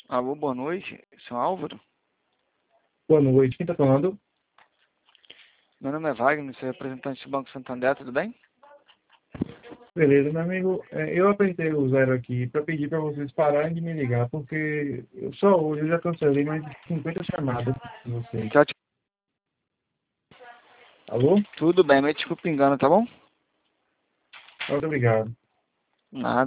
Alô, boa noite. Sou Álvaro. Boa noite, quem tá falando? Meu nome é Wagner, sou representante do Banco Santander, tudo bem? Beleza, meu amigo, eu apertei o zero aqui para pedir para vocês pararem de me ligar, porque só hoje eu já cancelei mais de 50 chamadas de vocês. Tchau, tchau. Alô? Tudo bem, me desculpe o engano, tá bom? Muito obrigado. Nada.